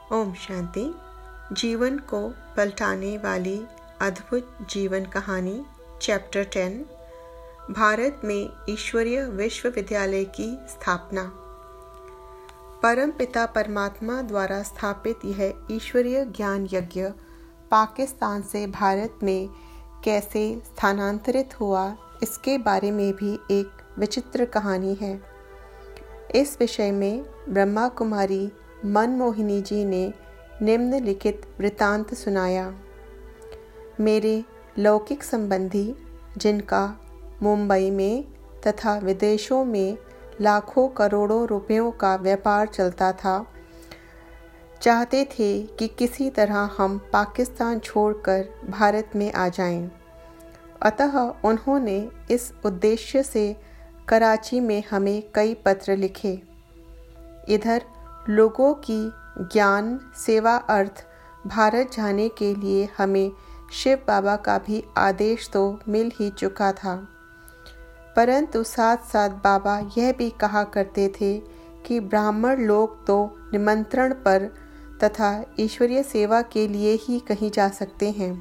ओम शांति। जीवन को पलटाने वाली अद्भुत जीवन कहानी चैप्टर 10। भारत में ईश्वरीय विश्वविद्यालय की स्थापना। परम पिता परमात्मा द्वारा स्थापित यह ईश्वरीय ज्ञान यज्ञ पाकिस्तान से भारत में कैसे स्थानांतरित हुआ, इसके बारे में भी एक विचित्र कहानी है। इस विषय में ब्रह्मा कुमारी मनमोहिनी जी ने निम्नलिखित वृतांत सुनाया। मेरे लौकिक संबंधी, जिनका मुंबई में तथा विदेशों में लाखों करोड़ों रुपयों का व्यापार चलता था, चाहते थे कि किसी तरह हम पाकिस्तान छोड़कर भारत में आ जाएं। अतः उन्होंने इस उद्देश्य से कराची में हमें कई पत्र लिखे। इधर लोगों की ज्ञान सेवा अर्थ भारत जाने के लिए हमें शिव बाबा का भी आदेश तो मिल ही चुका था, परंतु साथ साथ बाबा यह भी कहा करते थे कि ब्राह्मण लोग तो निमंत्रण पर तथा ईश्वरीय सेवा के लिए ही कहीं जा सकते हैं,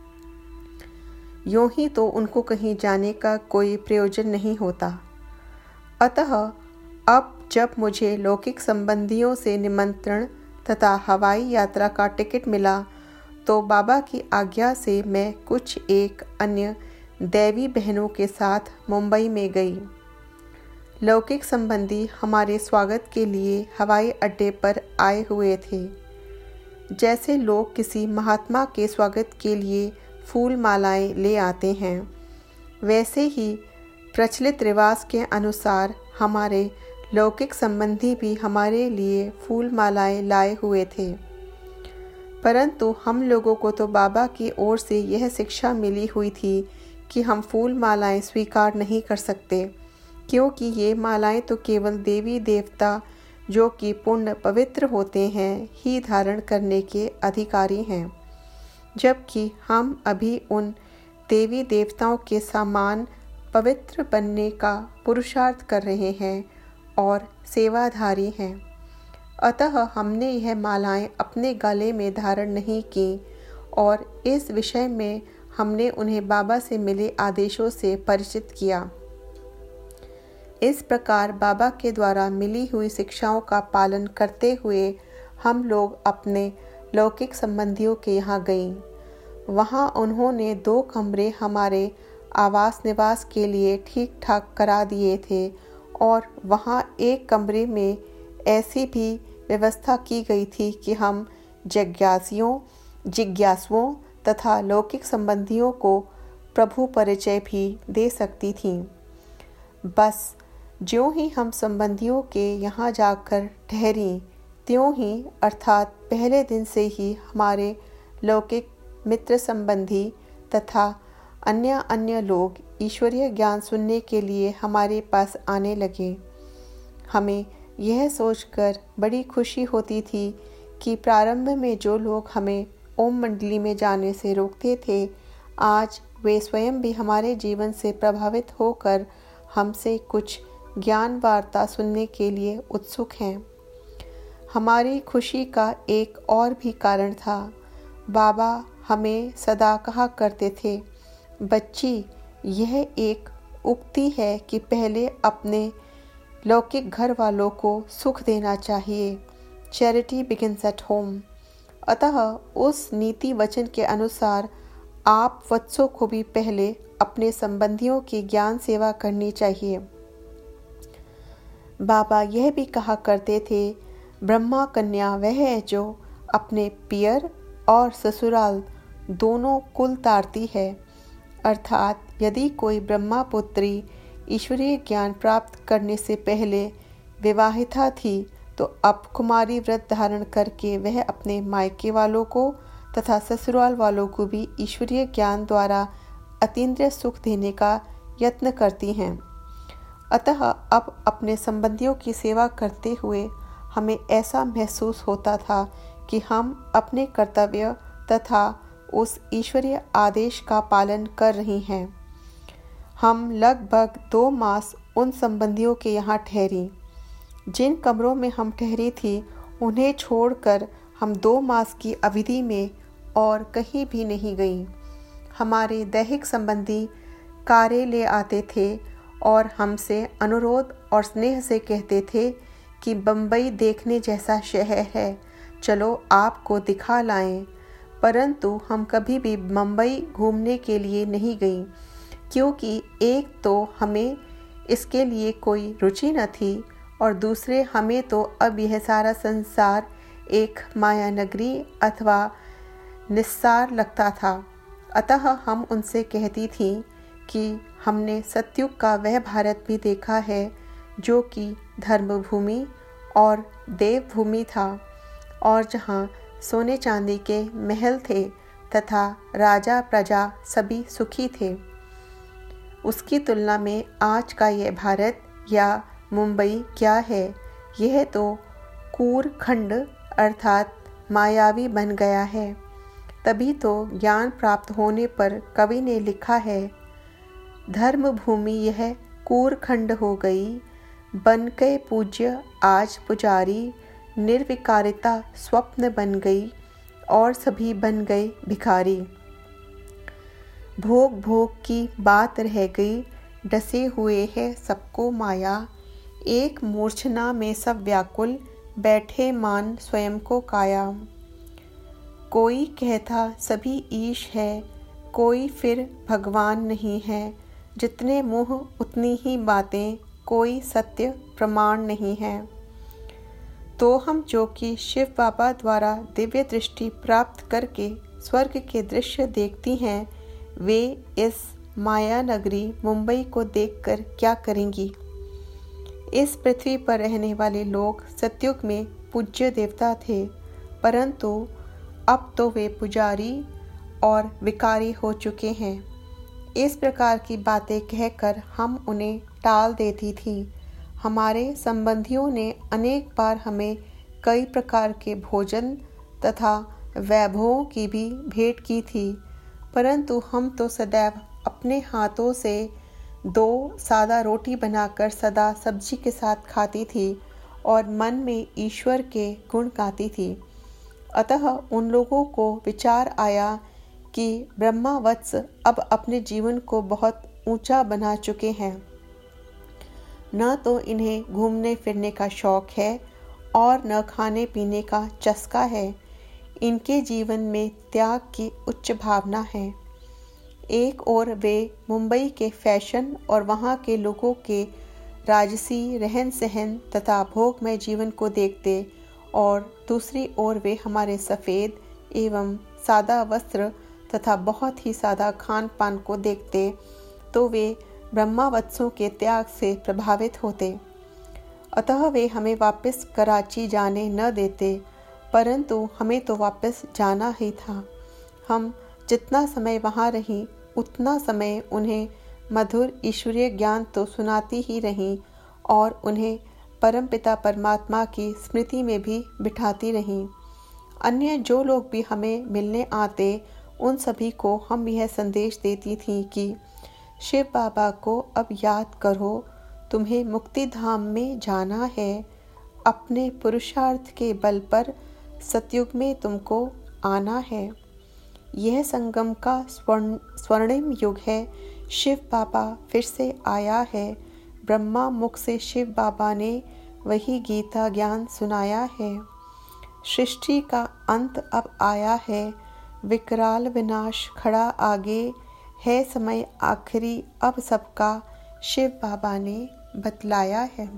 यूं ही तो उनको कहीं जाने का कोई प्रयोजन नहीं होता। अतः अब जब मुझे लौकिक संबंधियों से निमंत्रण तथा हवाई यात्रा का टिकट मिला, तो बाबा की आज्ञा से मैं कुछ एक अन्य दैवी बहनों के साथ मुंबई में गई। लौकिक संबंधी हमारे स्वागत के लिए हवाई अड्डे पर आए हुए थे। जैसे लोग किसी महात्मा के स्वागत के लिए फूल मालाएं ले आते हैं, वैसे ही प्रचलित रिवाज के अनुसार हमारे लौकिक संबंधी भी हमारे लिए फूल मालाएं लाए हुए थे। परंतु हम लोगों को तो बाबा की ओर से यह शिक्षा मिली हुई थी कि हम फूल मालाएं स्वीकार नहीं कर सकते, क्योंकि ये मालाएं तो केवल देवी देवता जो कि पुण्य पवित्र होते हैं ही धारण करने के अधिकारी हैं, जबकि हम अभी उन देवी देवताओं के समान पवित्र बनने का पुरुषार्थ कर रहे हैं और सेवाधारी हैं। अतः हमने यह मालाएं अपने गले में धारण नहीं की और इस विषय में हमने उन्हें बाबा से मिले आदेशों से परिचित किया। इस प्रकार बाबा के द्वारा मिली हुई शिक्षाओं का पालन करते हुए हम लोग अपने लौकिक संबंधियों के यहाँ गईं। वहाँ उन्होंने 2 कमरे हमारे आवास निवास के लिए ठीक ठाक करा दिए थे और वहाँ एक कमरे में ऐसी भी व्यवस्था की गई थी कि हम जिज्ञासुओं तथा लौकिक संबंधियों को प्रभु परिचय भी दे सकती थीं। बस ज्यों ही हम संबंधियों के यहाँ जाकर ठहरी, त्यों ही अर्थात पहले दिन से ही हमारे लौकिक मित्र संबंधी तथा अन्य लोग ईश्वरीय ज्ञान सुनने के लिए हमारे पास आने लगे। हमें यह सोचकर बड़ी खुशी होती थी कि प्रारंभ में जो लोग हमें ओम मंडली में जाने से रोकते थे, आज वे स्वयं भी हमारे जीवन से प्रभावित होकर हमसे कुछ ज्ञान वार्ता सुनने के लिए उत्सुक हैं। हमारी खुशी का एक और भी कारण था। बाबा हमें सदा कहा करते थे, बच्ची, यह एक उक्ति है कि पहले अपने लौकिक घर वालों को सुख देना चाहिए। Charity begins at home. अतः उस नीति वचन के अनुसार आप वत्सों को भी पहले अपने संबंधियों की ज्ञान सेवा करनी चाहिए। बाबा यह भी कहा करते थे, ब्रह्मा कन्या वह है जो अपने पियर और ससुराल दोनों कुल तारती है। अर्थात यदि कोई ब्रह्मा पुत्री ईश्वरीय ज्ञान प्राप्त करने से पहले विवाहिता थी, तो अब कुमारी व्रत धारण करके वह अपने मायके वालों को तथा ससुराल वालों को भी ईश्वरीय ज्ञान द्वारा अतीन्द्रिय सुख देने का यत्न करती हैं। अतः अब अपने संबंधियों की सेवा करते हुए हमें ऐसा महसूस होता था कि हम अपने कर्तव्य तथा उस ईश्वरीय आदेश का पालन कर रही हैं। हम लगभग 2 मास उन संबंधियों के यहाँ ठहरी। जिन कमरों में हम ठहरी थी, उन्हें छोड़कर हम 2 मास की अवधि में और कहीं भी नहीं गईं। हमारे दैहिक संबंधी कार्य ले आते थे और हमसे अनुरोध और स्नेह से कहते थे कि बम्बई देखने जैसा शहर है, चलो आपको दिखा लाएं। परंतु हम कभी भी मुंबई घूमने के लिए नहीं गईं, क्योंकि एक तो हमें इसके लिए कोई रुचि न थी और दूसरे हमें तो अब यह सारा संसार एक माया नगरी अथवा निस्सार लगता था। अतः हम उनसे कहती थीं कि हमने सतयुग का वह भारत भी देखा है जो कि धर्मभूमि और देवभूमि था और जहाँ सोने चांदी के महल थे तथा राजा प्रजा सभी सुखी थे। उसकी तुलना में आज का यह भारत या मुंबई क्या है? यह तो कूरखंड अर्थात मायावी बन गया है। तभी तो ज्ञान प्राप्त होने पर कवि ने लिखा है, धर्मभूमि यह कूरखंड हो गई, बन के पूज्य आज पुजारी, निर्विकारिता स्वप्न बन गई और सभी बन गए भिखारी। भोग भोग की बात रह गई, डसे हुए है सबको माया, एक मूर्छना में सब व्याकुल, बैठे मान स्वयं को काया। कोई कहता सभी ईश है, कोई फिर भगवान नहीं है, जितने मुँह उतनी ही बातें, कोई सत्य प्रमाण नहीं है। तो हम जो कि शिव बाबा द्वारा दिव्य दृष्टि प्राप्त करके स्वर्ग के दृश्य देखती हैं, वे इस माया नगरी मुंबई को देखकर क्या करेंगी? इस पृथ्वी पर रहने वाले लोग सतयुग में पूज्य देवता थे, परंतु अब तो वे पुजारी और विकारी हो चुके हैं। इस प्रकार की बातें कहकर हम उन्हें टाल देती थीं। हमारे संबंधियों ने अनेक बार हमें कई प्रकार के भोजन तथा वैभवों की भी भेंट की थी, परंतु हम तो सदैव अपने हाथों से 2 सादा रोटी बनाकर सदा सब्जी के साथ खाती थी और मन में ईश्वर के गुण गाती थी। अतः उन लोगों को विचार आया कि ब्रह्मावत्स अब अपने जीवन को बहुत ऊंचा बना चुके हैं। न तो इन्हें घूमने फिरने का शौक है और न खाने पीने का चस्का है। इनके जीवन में त्याग की उच्च भावना है। एक ओर वे मुंबई के फैशन और वहाँ के लोगों के राजसी रहन सहन तथा भोगमय जीवन को देखते और दूसरी ओर वे हमारे सफ़ेद एवं सादा वस्त्र तथा बहुत ही सादा खान पान को देखते, तो वे ब्रह्मावत्सों के त्याग से प्रभावित होते। अतः वे हमें वापस कराची जाने न देते, परंतु हमें तो वापस जाना ही था। हम जितना समय वहाँ रहीं उतना समय उन्हें मधुर ईश्वरीय ज्ञान तो सुनाती ही रहीं और उन्हें परमपिता परमात्मा की स्मृति में भी बिठाती रहीं। अन्य जो लोग भी हमें मिलने आते उन सभी को हम यह संदेश देती थीं कि शिव बाबा को अब याद करो, तुम्हें मुक्ति धाम में जाना है। अपने पुरुषार्थ के बल पर सतयुग में तुमको आना है। यह संगम का स्वर्णिम युग है। शिव बाबा फिर से आया है। ब्रह्मा मुख से शिव बाबा ने वही गीता ज्ञान सुनाया है। सृष्टि का अंत अब आया है। विकराल विनाश खड़ा आगे है। समय आखिरी अब सबका शिव बाबा ने बतलाया है।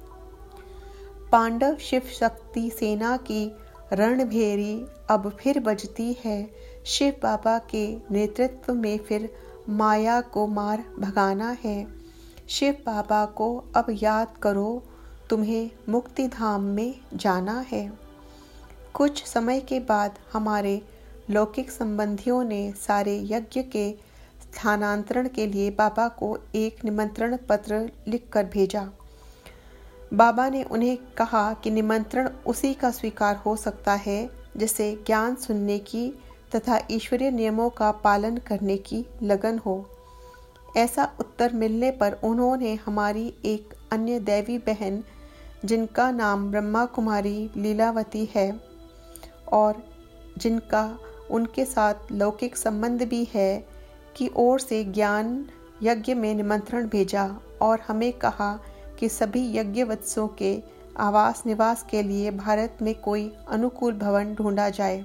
पांडव शिव शक्ति सेना की रणभेरी अब फिर बजती है। शिव बाबा के नेतृत्व में फिर माया को मार भगाना है। शिव बाबा को अब याद करो, तुम्हें मुक्ति धाम में जाना है। कुछ समय के बाद हमारे लौकिक संबंधियों ने सारे यज्ञ के स्थानांतरण के लिए बाबा को एक निमंत्रण पत्र लिखकर भेजा। बाबा ने उन्हें कहा कि निमंत्रण उसी का स्वीकार हो सकता है जिसे ज्ञान सुनने की तथा ईश्वरीय नियमों का पालन करने की लगन हो। ऐसा उत्तर मिलने पर उन्होंने हमारी एक अन्य दैवी बहन, जिनका नाम ब्रह्मा कुमारी लीलावती है, और जिनका उनके साथ लौकिक संबंध भी है की ओर से ज्ञान यज्ञ में निमंत्रण भेजा और हमें कहा कि सभी यज्ञवत्सों के आवास निवास के लिए भारत में कोई अनुकूल भवन ढूंढा जाए।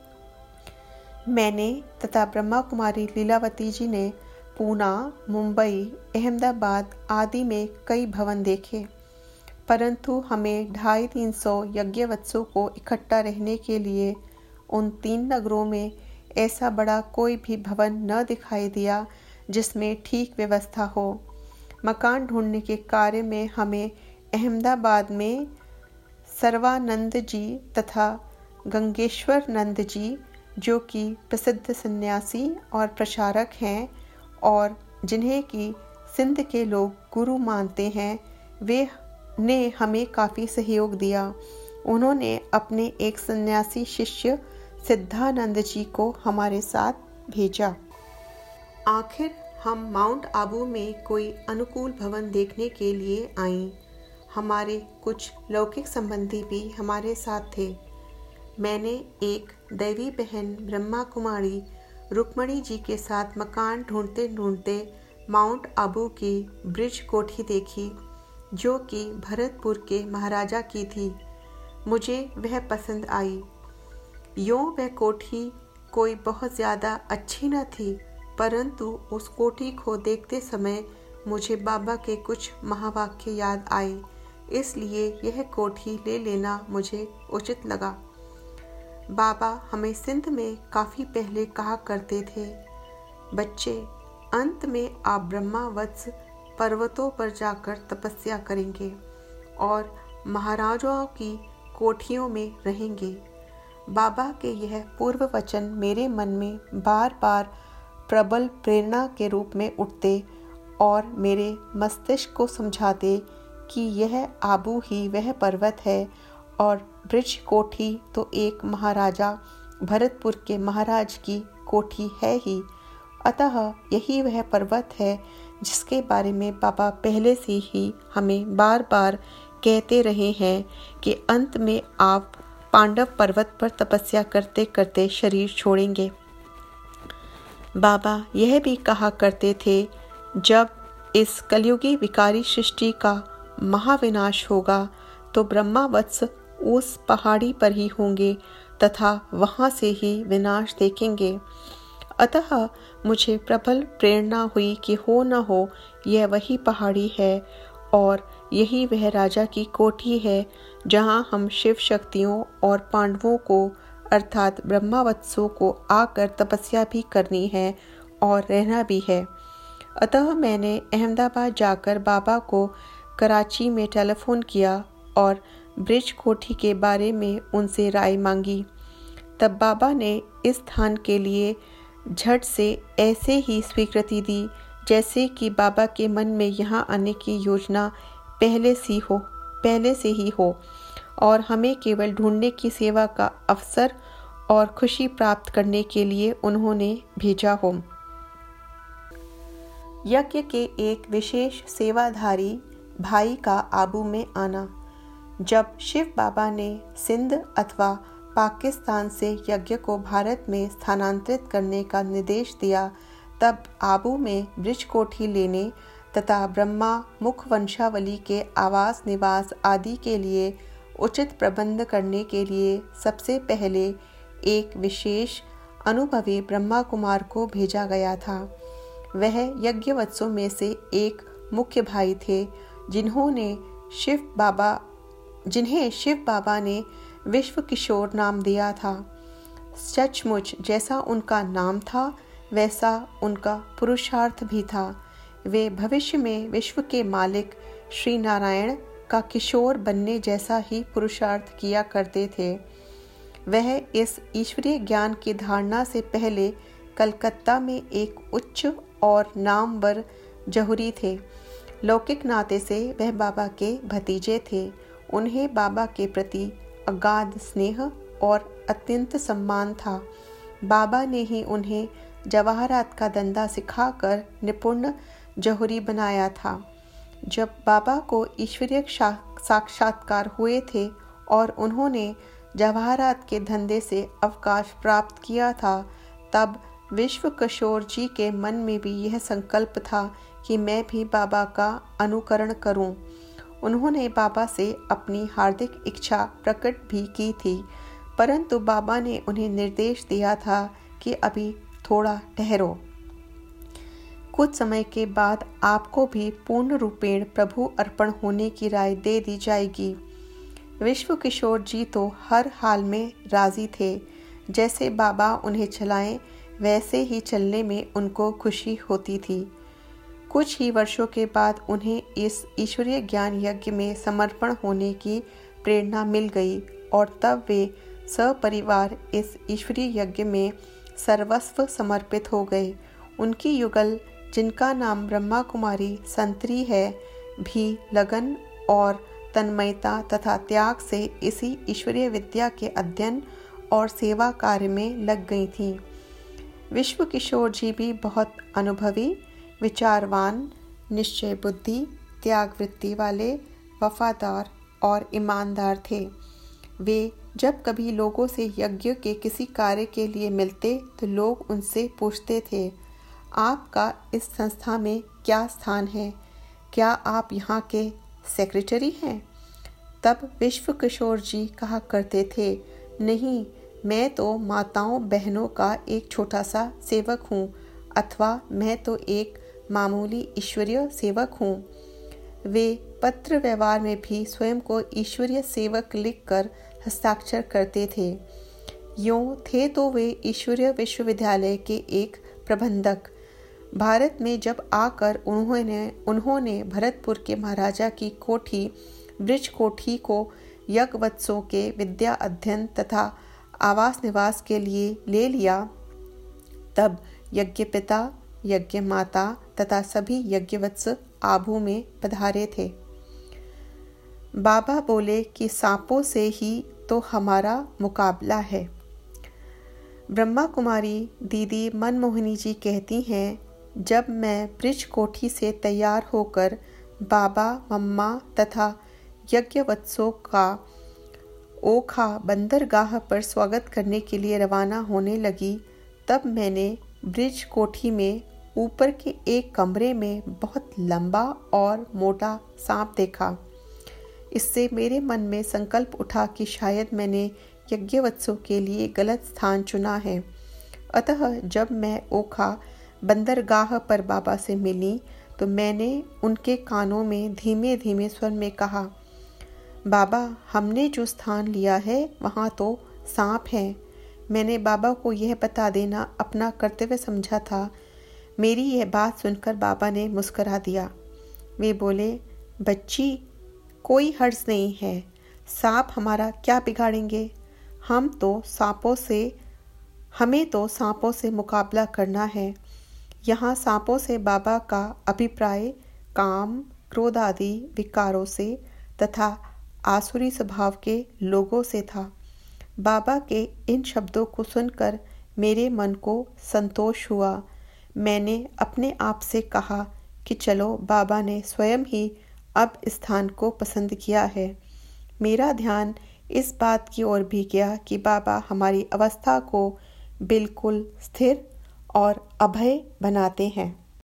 मैंने तथा ब्रह्मा कुमारी लीलावती जी ने पूना, मुंबई, अहमदाबाद आदि में कई भवन देखे, परंतु हमें 250-300 यज्ञवत्सों को इकट्ठा रहने के लिए उन 3 नगरों में ऐसा बड़ा कोई भी भवन न दिखाई दिया जिसमें ठीक व्यवस्था हो। मकान ढूंढने के कार्य में हमें अहमदाबाद में सर्वानंद जी तथा गंगेश्वर नंद जी, जो कि प्रसिद्ध सन्यासी और प्रचारक हैं और जिन्हें कि सिंध के लोग गुरु मानते हैं, वे ने हमें काफ़ी सहयोग दिया। उन्होंने अपने एक सन्यासी शिष्य सिद्धानंद जी को हमारे साथ भेजा। आखिर हम माउंट आबू में कोई अनुकूल भवन देखने के लिए आईं। हमारे कुछ लौकिक संबंधी भी हमारे साथ थे। मैंने एक दैवी बहन ब्रह्मा कुमारी रुक्मणी जी के साथ मकान ढूंढते ढूंढते माउंट आबू की ब्रिज कोठी देखी, जो कि भरतपुर के महाराजा की थी। मुझे वह पसंद आई। यूँ वह कोठी कोई बहुत ज़्यादा अच्छी न थी, परंतु उस कोठी को देखते समय मुझे बाबा के कुछ महावाक्य याद आए, इसलिए यह कोठी ले लेना मुझे उचित लगा। बाबा हमें सिंध में काफ़ी पहले कहा करते थे, बच्चे, अंत में आप ब्रह्मावत्स पर्वतों पर जाकर तपस्या करेंगे और महाराजाओं की कोठियों में रहेंगे। बाबा के यह पूर्व वचन मेरे मन में बार बार प्रबल प्रेरणा के रूप में उठते और मेरे मस्तिष्क को समझाते कि यह आबू ही वह पर्वत है और ब्रिज कोठी तो एक महाराजा भरतपुर के महाराज की कोठी है ही। अतः यही वह पर्वत है जिसके बारे में बाबा पहले से ही हमें बार बार कहते रहे हैं कि अंत में आप पांडव पर्वत पर तपस्या करते करते शरीर छोड़ेंगे। बाबा यह भी कहा करते थे, जब इस कलयुगी विकारी सृष्टि का महाविनाश होगा तो ब्रह्मावत्स उस पहाड़ी पर ही होंगे तथा वहाँ से ही विनाश देखेंगे। अतः मुझे प्रबल प्रेरणा हुई कि हो न हो यह वही पहाड़ी है और यही वह राजा की कोठी है जहाँ हम शिव शक्तियों और पांडवों को अर्थात ब्रह्मावत्सों को आकर तपस्या भी करनी है और रहना भी है। अतः मैंने अहमदाबाद जाकर बाबा को कराची में टेलीफोन किया और ब्रिज कोठी के बारे में उनसे राय मांगी। तब बाबा ने इस स्थान के लिए झट से ऐसे ही स्वीकृति दी जैसे कि बाबा के मन में यहाँ आने की योजना पहले से ही हो और हमें केवल ढूंढने की सेवा का अवसर और खुशी प्राप्त करने के लिए उन्होंने भेजा हो। यज्ञ के एक विशेष सेवाधारी भाई का आबू में आना। जब शिव बाबा ने सिंध अथवा पाकिस्तान से यज्ञ को भारत में स्थानांतरित करने का निर्देश दिया, तब आबू में ब्रिज कोठी लेने तथा ब्रह्मा मुख वंशावली के आवास निवास आदि के लिए उचित प्रबंध करने के लिए सबसे पहले एक विशेष अनुभवी ब्रह्मा कुमार को भेजा गया था। वह यज्ञवत्सों में से एक मुख्य भाई थे जिन्हें शिव बाबा ने विश्व किशोर नाम दिया था। सचमुच जैसा उनका नाम था वैसा उनका पुरुषार्थ भी था। वे भविष्य में विश्व के मालिक श्री नारायण का किशोर बनने जैसा ही पुरुषार्थ किया करते थे। वह इस ईश्वरीय ज्ञान की धारणा से पहले कलकत्ता में एक उच्च और नामवर जौहरी थे। लौकिक नाते से वह बाबा के भतीजे थे। उन्हें बाबा के प्रति अगाध स्नेह और अत्यंत सम्मान था। बाबा ने ही उन्हें जवाहरात का धंधा सिखाकर निपुण जौहरी बनाया था। जब बाबा को ईश्वरीय साक्षात्कार हुए थे और उन्होंने जवाहरात के धंधे से अवकाश प्राप्त किया था, तब विश्व किशोर जी के मन में भी यह संकल्प था कि मैं भी बाबा का अनुकरण करूं। उन्होंने बाबा से अपनी हार्दिक इच्छा प्रकट भी की थी, परंतु बाबा ने उन्हें निर्देश दिया था कि अभी थोड़ा ठहरो। कुछ समय के बाद आपको भी पूर्ण रूपेण प्रभु अर्पण होने की राय दे दी जाएगी। विश्व किशोर जी तो हर हाल में राजी थे। जैसे बाबा उन्हें चलाएं वैसे ही चलने में उनको खुशी होती थी। कुछ ही वर्षों के बाद उन्हें इस ईश्वरीय ज्ञान यज्ञ में समर्पण होने की प्रेरणा मिल गई और तब वे सपरिवार इस ईश्वरीय यज्ञ में सर्वस्व समर्पित हो गए। उनकी युगल, जिनका नाम ब्रह्मा कुमारी संतरी है, भी लगन और तन्मयता तथा त्याग से इसी ईश्वरीय विद्या के अध्ययन और सेवा कार्य में लग गई थीं। विश्व किशोर जी भी बहुत अनुभवी, विचारवान, निश्चय बुद्धि, त्याग वृत्ति वाले, वफादार और ईमानदार थे। वे जब कभी लोगों से यज्ञ के किसी कार्य के लिए मिलते तो लोग उनसे पूछते थे, आपका इस संस्था में क्या स्थान है? क्या आप यहाँ के सेक्रेटरी हैं? तब विश्व किशोर जी कहा करते थे, नहीं, मैं तो माताओं बहनों का एक छोटा सा सेवक हूँ, अथवा मैं तो एक मामूली ईश्वरीय सेवक हूँ। वे पत्र व्यवहार में भी स्वयं को ईश्वरीय सेवक लिखकर हस्ताक्षर करते थे। यूँ थे तो वे ईश्वरीय विश्वविद्यालय के एक प्रबंधक। भारत में जब आकर उन्होंने भरतपुर के महाराजा की कोठी ब्रिज कोठी को यज्ञवत्सों के विद्या अध्ययन तथा आवास निवास के लिए ले लिया, तब यज्ञ पिता, यज्ञ माता तथा सभी यज्ञवत्स आबू में पधारे थे। बाबा बोले कि सांपों से ही तो हमारा मुकाबला है। ब्रह्मा कुमारी दीदी मनमोहिनी जी कहती हैं, जब मैं ब्रिज कोठी से तैयार होकर बाबा, मम्मा तथा यज्ञवत्सों का ओखा बंदरगाह पर स्वागत करने के लिए रवाना होने लगी, तब मैंने ब्रिज कोठी में ऊपर के एक कमरे में बहुत लंबा और मोटा सांप देखा। इससे मेरे मन में संकल्प उठा कि शायद मैंने यज्ञवत्सों के लिए गलत स्थान चुना है। अतः जब मैं ओखा बंदरगाह पर बाबा से मिली तो मैंने उनके कानों में धीमे धीमे स्वर में कहा, बाबा, हमने जो स्थान लिया है वहाँ तो सांप है। मैंने बाबा को यह बता देना अपना कर्तव्य समझा था। मेरी यह बात सुनकर बाबा ने मुस्करा दिया। वे बोले, बच्ची, कोई हर्ज नहीं है, सांप हमारा क्या बिगाड़ेंगे? हमें तो सांपों से मुकाबला करना है। यहाँ सांपों से बाबा का अभिप्राय काम, क्रोध आदि विकारों से तथा आसुरी स्वभाव के लोगों से था। बाबा के इन शब्दों को सुनकर मेरे मन को संतोष हुआ। मैंने अपने आप से कहा कि चलो, बाबा ने स्वयं ही अब स्थान को पसंद किया है। मेरा ध्यान इस बात की ओर भी गया कि बाबा हमारी अवस्था को बिल्कुल स्थिर और अभय बनाते हैं।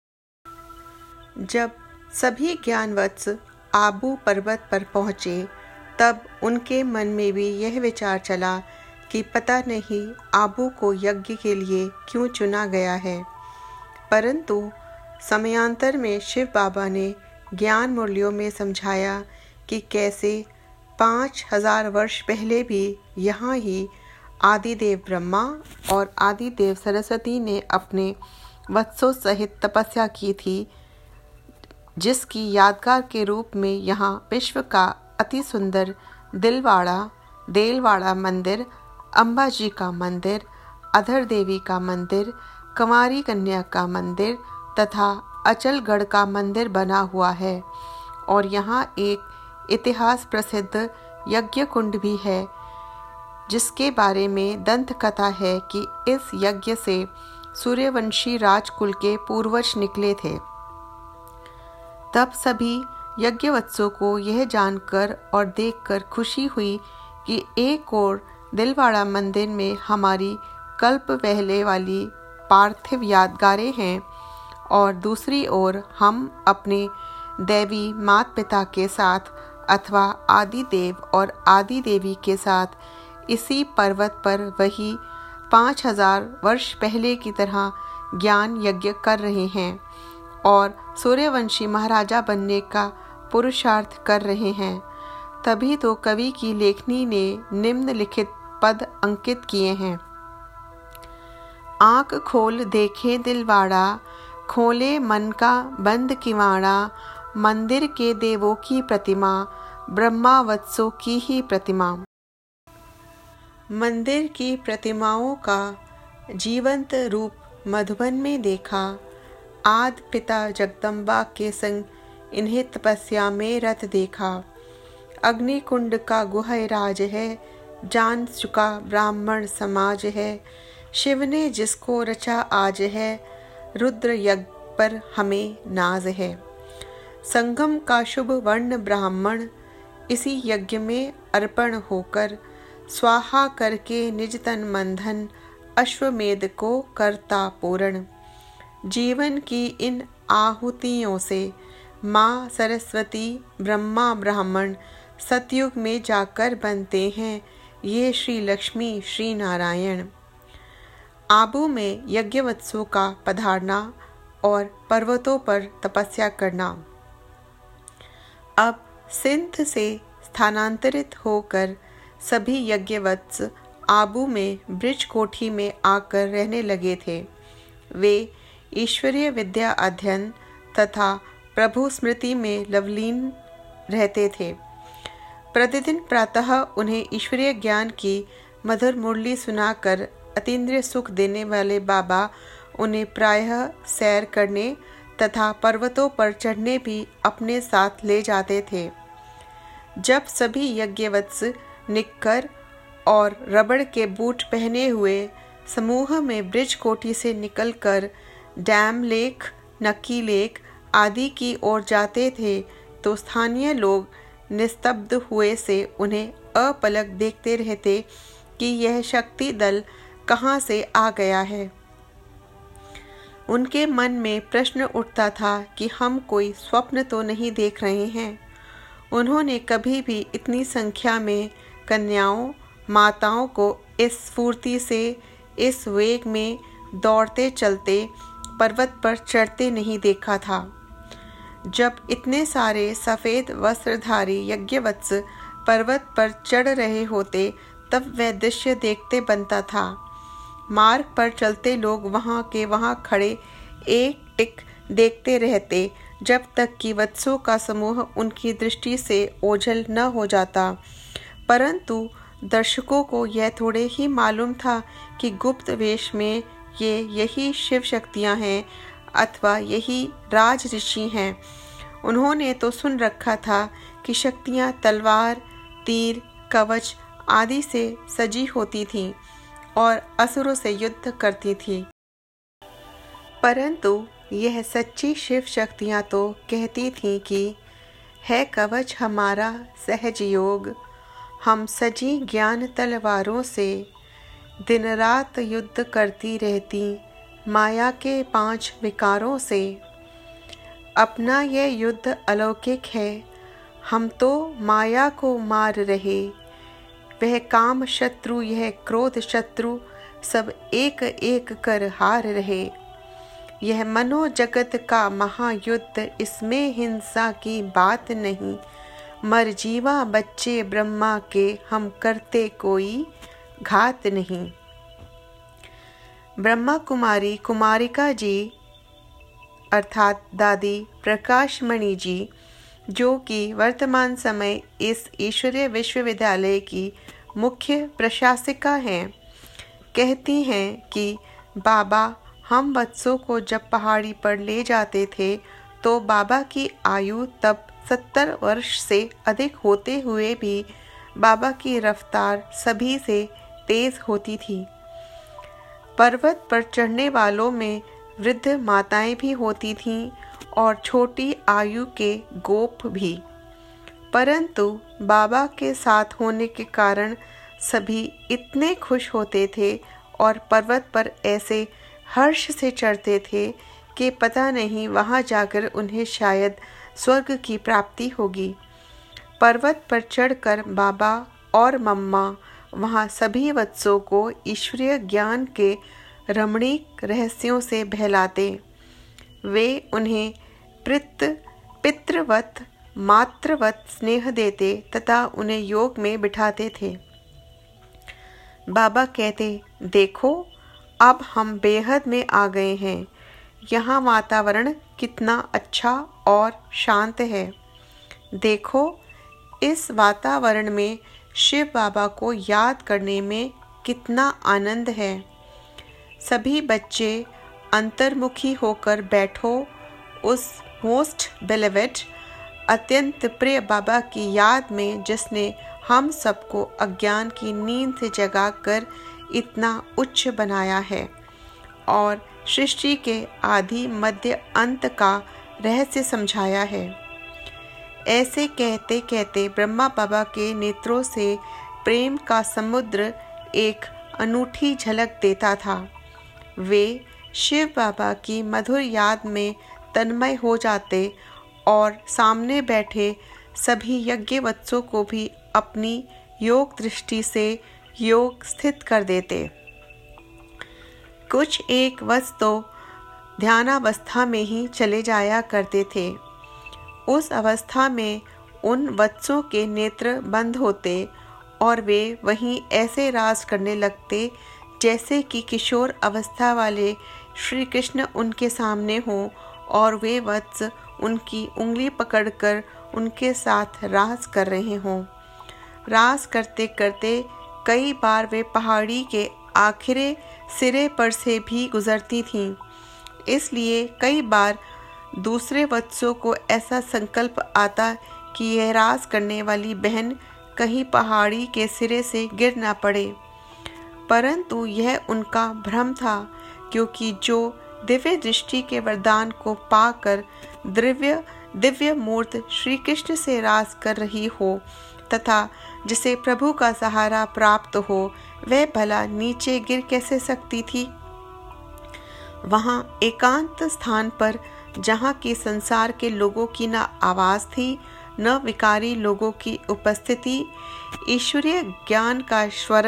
जब सभी ज्ञानवत्स आबू पर्वत पर पहुँचे, तब उनके मन में भी यह विचार चला कि पता नहीं आबू को यज्ञ के लिए क्यों चुना गया है। परंतु समयांतर में शिव बाबा ने ज्ञान मुरलियों में समझाया कि कैसे 5000 वर्ष पहले भी यहाँ ही आदिदेव ब्रह्मा और आदिदेव सरस्वती ने अपने वत्सों सहित तपस्या की थी, जिसकी यादगार के रूप में यहाँ विश्व का अति सुंदर देलवाड़ा मंदिर, अम्बाजी का मंदिर, अधर देवी का मंदिर, कुमारी कन्या का मंदिर तथा अचलगढ़ का मंदिर बना हुआ है। और यहाँ एक इतिहास प्रसिद्ध यज्ञ कुंड भी है, जिसके बारे में दंत कथा है कि इस यज्ञ से सूर्यवंशी राजकुल के पूर्वज निकले थे। तब सभी यज्ञवत्सों को यह जानकर और देखकर खुशी हुई कि कि एक और दिलवाड़ा मंदिर में हमारी कल्प पहले वाली पार्थिव यादगारें हैं और दूसरी ओर हम अपने दैवी माता पिता के साथ अथवा आदि देव और आदि देवी के साथ इसी पर्वत पर वही 5000 वर्ष पहले की तरह ज्ञान यज्ञ कर रहे हैं और सूर्यवंशी महाराजा बनने का पुरुषार्थ कर रहे हैं। तभी तो कवि की लेखनी ने निम्नलिखित पद अंकित किए हैं। आँख खोल देखे दिलवाड़ा, खोले मन का बंद किवाड़ा, मंदिर के देवों की प्रतिमा, ब्रह्मा वत्सों की ही प्रतिमा। मंदिर की प्रतिमाओं का जीवंत रूप मधुबन में देखा। आदि पिता जगदम्बा के संग इन्हें तपस्या में रत देखा। अग्निकुंड का गुहराज है, जान चुका ब्राह्मण समाज है। शिव ने जिसको रचा आज है, रुद्र यज्ञ पर हमें नाज है। संगम का शुभ वर्ण ब्राह्मण, इसी यज्ञ में अर्पण होकर स्वाहा करके निज तन मंधन, अश्वमेध को करता पूर्ण। जीवन की इन आहुतियों से माँ सरस्वती ब्रह्मा ब्राह्मण सतयुग में जाकर बनते हैं ये श्री लक्ष्मी श्री नारायण। आबू में यज्ञवत्सों का पधारना और पर्वतों पर तपस्या करना। अब सिंध से स्थानांतरित होकर सभी यज्ञवत्स आबू में ब्रिज कोठी में आकर रहने लगे थे। वे ईश्वरीय विद्या अध्ययन तथा प्रभु स्मृति में लवलीन रहते थे। प्रतिदिन प्रातः उन्हें ईश्वरीय ज्ञान की मधुर मुरली सुनाकर अतीन्द्रिय सुख देने वाले बाबा उन्हें प्रायः सैर करने तथा पर्वतों पर चढ़ने भी अपने साथ ले जाते थे। जब सभी यज्ञवत्स निक्कर और रबड़ के बूट पहने हुए समूह में ब्रिज कोठी से निकलकर डैम लेक, नक्की लेक आदि की ओर जाते थे तो स्थानीय लोग निस्तब्ध हुए से उन्हें अपलक देखते रहते कि यह शक्ति दल कहाँ से आ गया है। उनके मन में प्रश्न उठता था कि हम कोई स्वप्न तो नहीं देख रहे हैं। उन्होंने कभी भी इतनी संख्या में कन्याओं माताओं को इस स्फूर्ति से, इस वेग में दौड़ते चलते पर्वत पर चढ़ते नहीं देखा था। जब इतने सारे सफ़ेद वस्त्रधारी यज्ञवत्स पर्वत पर चढ़ रहे होते तब वह दृश्य देखते बनता था। मार्ग पर चलते लोग वहाँ के वहाँ खड़े एक टिक देखते रहते जब तक कि वत्सों का समूह उनकी दृष्टि से ओझल न हो जाता। परंतु दर्शकों को यह थोड़े ही मालूम था कि गुप्त वेश में यही शिव शक्तियाँ हैं अथवा यही राज ऋषि हैं। उन्होंने तो सुन रखा था कि शक्तियाँ तलवार, तीर, कवच आदि से सजी होती थीं और असुरों से युद्ध करती थीं। परंतु यह सच्ची शिव शक्तियाँ तो कहती थीं कि है कवच हमारा सहज योग, हम सजी ज्ञान तलवारों से दिन रात युद्ध करती रहती माया के 5 विकारों से। अपना यह युद्ध अलौकिक है, हम तो माया को मार रहे। वह काम शत्रु, यह क्रोध शत्रु, सब एक एक कर हार रहे। यह मनो जगत का महायुद्ध, इसमें हिंसा की बात नहीं। मर जीवा बच्चे ब्रह्मा के, हम करते कोई घात नहीं। ब्रह्मा कुमारी कुमारिका जी अर्थात दादी प्रकाशमणि जी, जो कि वर्तमान समय इस ईश्वरीय विश्वविद्यालय की मुख्य प्रशासिका हैं, कहती हैं कि बाबा हम बच्चों को जब पहाड़ी पर ले जाते थे तो बाबा की आयु तब 70 वर्ष से अधिक होते हुए भी बाबा की रफ्तार सभी से तेज होती थी। पर्वत पर चढ़ने वालों में वृद्ध माताएं भी होती थीं और छोटी आयु के गोप भी। परंतु बाबा के साथ होने के कारण सभी इतने खुश होते थे और पर्वत पर ऐसे हर्ष से चढ़ते थे कि पता नहीं वहां जाकर उन्हें शायद स्वर्ग की प्राप्ति होगी। पर्वत पर चढ़कर बाबा और मम्मा वहां सभी वत्सों को ईश्वरीय ज्ञान के रमणीक रहस्यों से बहलाते। वे उन्हें पितृवत मातृवत स्नेह देते तथा उन्हें योग में बिठाते थे। बाबा कहते, देखो अब हम बेहद में आ गए हैं। यहाँ वातावरण कितना अच्छा और शांत है। देखो इस वातावरण में शिव बाबा को याद करने में कितना आनंद है। सभी बच्चे अंतर्मुखी होकर बैठो उस मोस्ट बेलेवेड अत्यंत प्रिय बाबा की याद में, जिसने हम सबको अज्ञान की नींद से जगाकर इतना उच्च बनाया है और सृष्टि के आदि मध्य अंत का रहस्य समझाया है। ऐसे कहते कहते ब्रह्मा बाबा के नेत्रों से प्रेम का समुद्र एक अनूठी झलक देता था। वे शिव बाबा की मधुर याद में तन्मय हो जाते और सामने बैठे सभी यज्ञवत्सों को भी अपनी योग दृष्टि से योग स्थित कर देते। कुछ एक वत्स तो ध्यानावस्था में ही चले जाया करते थे। उस अवस्था में उन वत्सों के नेत्र बंद होते और वे वहीं ऐसे राज करने लगते जैसे कि किशोर अवस्था वाले श्री कृष्ण उनके सामने हों और वे वत्स उनकी उंगली पकड़कर उनके साथ राज कर रहे हों। राज करते करते कई बार वे पहाड़ी के आखिरी सिरे पर से भी गुजरती थीं। इसलिए कई बार दूसरे वत्सों को ऐसा संकल्प आता कि यह राज करने वाली बहन कहीं पहाड़ी के सिरे से गिर ना पड़े, परंतु यह उनका भ्रम था, क्योंकि जो दिव्य दृष्टि के वरदान को पाकर दिव्य मूर्त श्री कृष्ण से राज कर रही हो तथा जिसे प्रभु का सहारा प्राप्त हो, वह भला नीचे गिर कैसे सकती थी। वहां एकांत स्थान पर जहाँ की संसार के लोगों की न आवाज थी न विकारी लोगों की उपस्थिति, ईश्वरीय ज्ञान का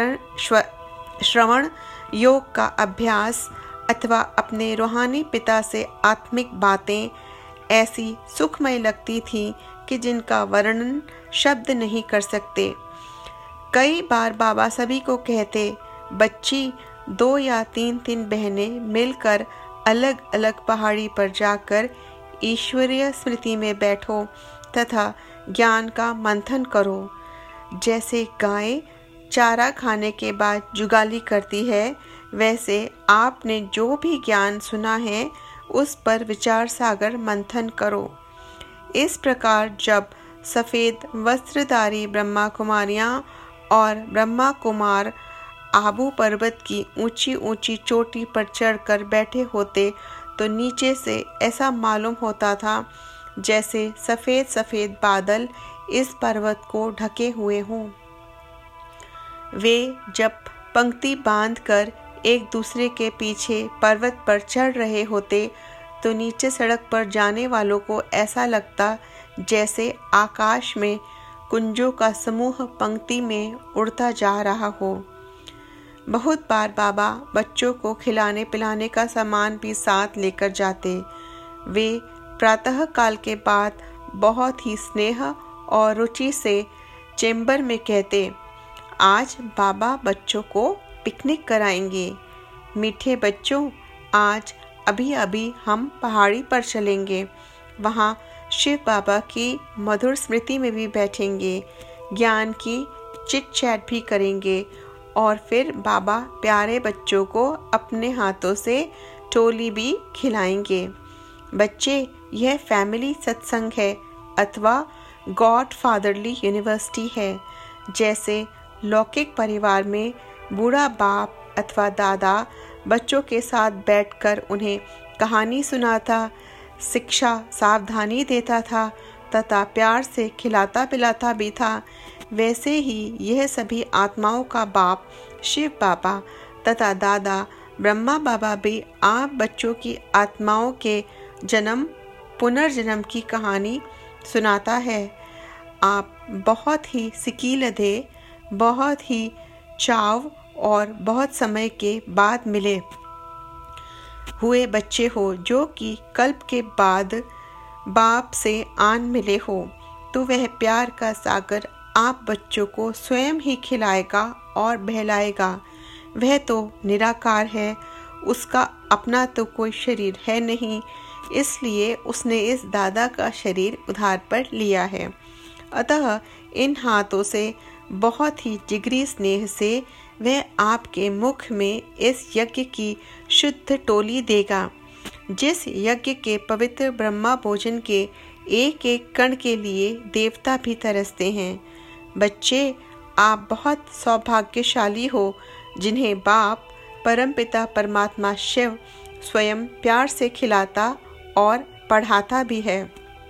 श्रवण, योग का अभ्यास अथवा अपने रूहानी पिता से आत्मिक बातें ऐसी सुखमय लगती थी कि जिनका वर्णन शब्द नहीं कर सकते। कई बार बाबा सभी को कहते, बच्ची 2 या 3 बहनें मिलकर अलग अलग पहाड़ी पर जाकर ईश्वरीय स्मृति में बैठो तथा ज्ञान का मंथन करो। जैसे गाय चारा खाने के बाद जुगाली करती है, वैसे आपने जो भी ज्ञान सुना है उस पर विचार सागर मंथन करो। इस प्रकार जब सफ़ेद वस्त्रधारी ब्रह्मा कुमारियाँ और ब्रह्मा कुमार आबू पर्वत की ऊंची ऊंची चोटी पर चढ़कर बैठे होते तो नीचे से ऐसा मालूम होता था जैसे सफ़ेद सफ़ेद बादल इस पर्वत को ढके हुए हों। वे जब पंक्ति बांधकर एक दूसरे के पीछे पर्वत पर चढ़ रहे होते तो नीचे सड़क पर जाने वालों को ऐसा लगता जैसे आकाश में कुंजों का समूह पंक्ति में उड़ता जा रहा हो। बहुत बार बाबा बच्चों को खिलाने पिलाने का सामान भी साथ लेकर जाते। वे प्रातः काल के बाद बहुत ही स्नेह और रुचि से चेंबर में कहते, आज बाबा बच्चों को पिकनिक कराएंगे। मीठे बच्चों, आज अभी अभी हम पहाड़ी पर चलेंगे, वहाँ शिव बाबा की मधुर स्मृति में भी बैठेंगे, ज्ञान की चिट चैट भी करेंगे और फिर बाबा प्यारे बच्चों को अपने हाथों से टोली भी खिलाएंगे। बच्चे, यह फैमिली सत्संग है अथवा गॉड फादरली यूनिवर्सिटी है। जैसे लौकिक परिवार में बूढ़ा बाप अथवा दादा बच्चों के साथ बैठकर उन्हें कहानी सुनाता, शिक्षा सावधानी देता था, तथा प्यार से खिलाता पिलाता भी था, वैसे ही यह सभी आत्माओं का बाप शिव बाबा तथा दादा ब्रह्मा बाबा भी आप बच्चों की आत्माओं के जन्म पुनर्जन्म की कहानी सुनाता है। आप बहुत ही सिकीलधे, बहुत ही चाव और बहुत समय के बाद मिले हुए बच्चे हो, जो कि कल्प के बाद बाप से आन मिले हो, तो वह प्यार का सागर आप बच्चों को स्वयं ही खिलाएगा और बहलाएगा। वह तो निराकार है, उसका अपना तो कोई शरीर है नहीं, इसलिए उसने इस दादा का शरीर उधार पर लिया है। अतः इन हाथों से बहुत ही जिगरी स्नेह से वह आपके मुख में इस यज्ञ की शुद्ध टोली देगा, जिस यज्ञ के पवित्र ब्रह्मा भोजन के एक एक कण के लिए देवता भी तरसते हैं। बच्चे, आप बहुत सौभाग्यशाली हो, जिन्हें बाप परमपिता परमात्मा शिव स्वयं प्यार से खिलाता और पढ़ाता भी है।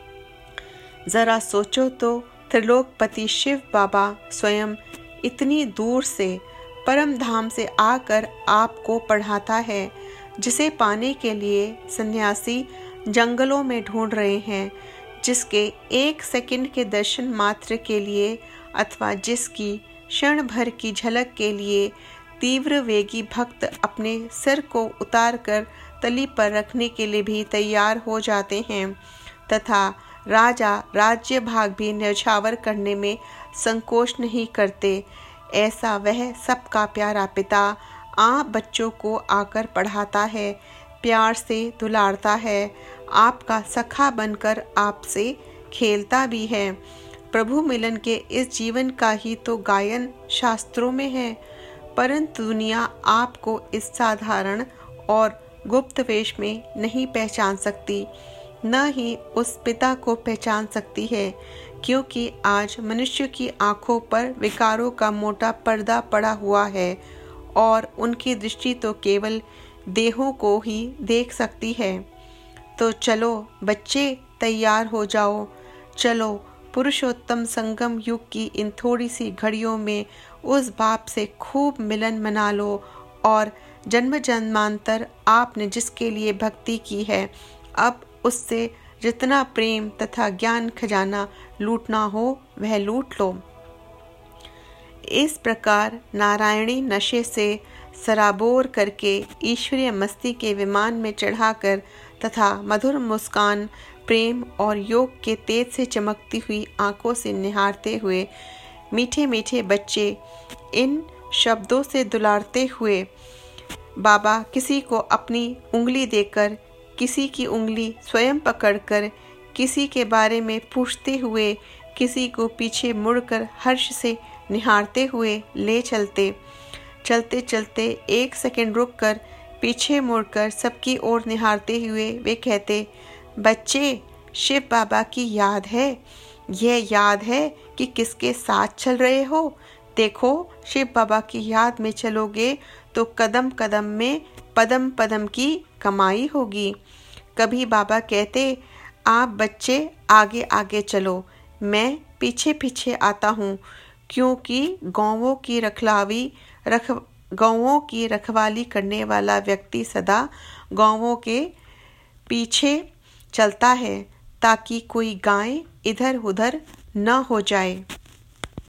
जरा सोचो तो, त्रिलोकपति शिव बाबा स्वयं इतनी दूर से परम धाम से आकर आपको पढ़ाता है, जिसे पाने के लिए सन्यासी जंगलों में ढूंढ रहे हैं, जिसके एक सेकंड के दर्शन मात्र के लिए अथवा जिसकी क्षण भर की झलक के लिए तीव्र वेगी भक्त अपने सिर को उतार कर तली पर रखने के लिए भी तैयार हो जाते हैं, तथा राजा राज्य भाग भी न्यौछावर करने में संकोच नहीं करते। ऐसा वह सबका प्यारा पिता आप बच्चों को आकर पढ़ाता है, प्यार से दुलारता है, आपका सखा बनकर आपसे खेलता भी है। प्रभु मिलन के इस जीवन का ही तो गायन शास्त्रों में है, परंतु दुनिया आपको इस साधारण और गुप्त वेश में नहीं पहचान सकती, न ही उस पिता को पहचान सकती है, क्योंकि आज मनुष्य की आंखों पर विकारों का मोटा पर्दा पड़ा हुआ है और उनकी दृष्टि तो केवल देहों को ही देख सकती है। तो चलो बच्चे, तैयार हो जाओ, चलो पुरुषोत्तम संगम युग की इन थोड़ी सी घड़ियों में उस बाप से खूब मिलन मना लो और जन्म जन्मांतर आपने जिसके लिए भक्ति की है, अब उससे जितना प्रेम तथा ज्ञान खजाना लूटना हो वह लूट लो। इस प्रकार नारायणी नशे से सराबोर करके ईश्वरीय मस्ती के विमान में चढ़ाकर तथा मधुर मुस्कान, प्रेम और योग के तेज से चमकती हुई आंखों से निहारते हुए मीठे मीठे बच्चे इन शब्दों से दुलारते हुए बाबा किसी को अपनी उंगली देकर, किसी की उंगली स्वयं पकड़कर, किसी के बारे में पूछते हुए, किसी को पीछे मुड़कर हर्ष से निहारते हुए ले चलते। चलते चलते एक सेकंड रुककर पीछे मुड़कर सबकी ओर निहारते हुए वे कहते, बच्चे, शिव बाबा की याद है? यह याद है कि किसके साथ चल रहे हो? देखो, शिव बाबा की याद में चलोगे तो कदम कदम में पदम पदम की कमाई होगी। कभी बाबा कहते, आप बच्चे आगे आगे चलो, मैं पीछे पीछे आता हूँ, क्योंकि गौवों की रखवाली करने वाला व्यक्ति सदा गौवों के पीछे चलता है, ताकि कोई गाय इधर उधर न हो जाए।